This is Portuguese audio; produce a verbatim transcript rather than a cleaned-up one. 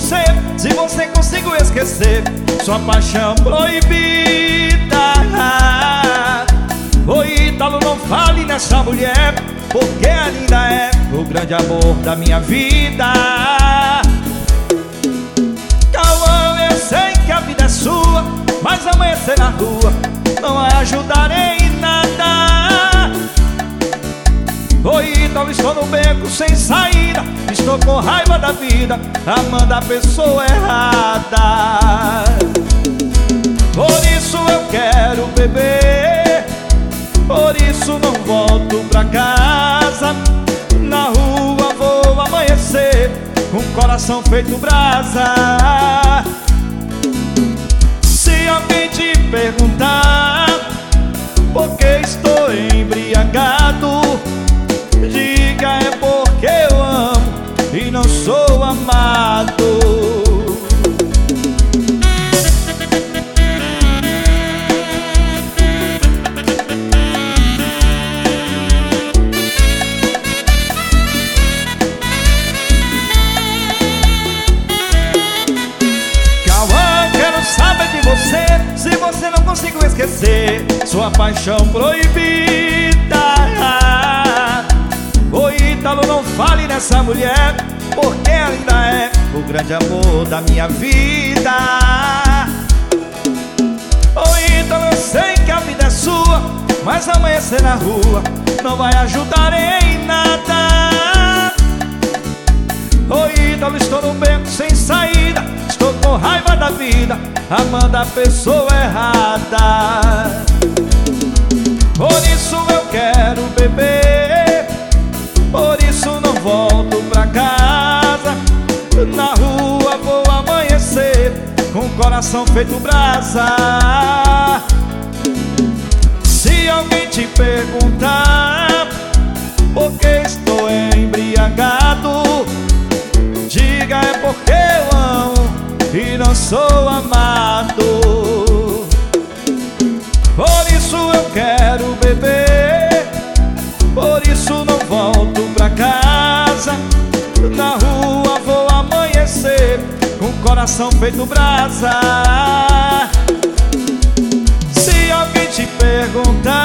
você, se você conseguiu esquecer sua paixão proibida. Ô Ítalo, não fale nessa mulher, porque ainda é o grande amor da minha vida. Cauã, eu sei que a vida é sua, mas amanhecer na rua não vai ajudar em nada. Ô Ítalo, estou no beco sem saída, estou com raiva da vida, amando a pessoa errada. Por isso eu quero beber, por isso não volto pra casa. Na rua vou amanhecer com o coração feito brasa. Se alguém te perguntar por que estou embriagado, diga é porque eu amo e não sou amado. Se você não conseguiu esquecer sua paixão proibida. Ô Ítalo, não fale nessa mulher, porque ainda é o grande amor da minha vida. Ô Ítalo, eu sei que a vida é sua, mas amanhecer na rua não vai ajudar em nada. Ô Ítalo, estou no beco sem saída, estou com raiva da vida, amando a pessoa errada. Por isso eu quero beber, por isso não volto pra casa. Na rua vou amanhecer com o coração feito brasa. Se alguém te perguntar por que estou embriagado, diga é porque eu amo e não sou amado. Por isso eu quero beber, por isso não volto pra casa. Na rua vou amanhecer com o coração feito brasa. Se alguém te perguntar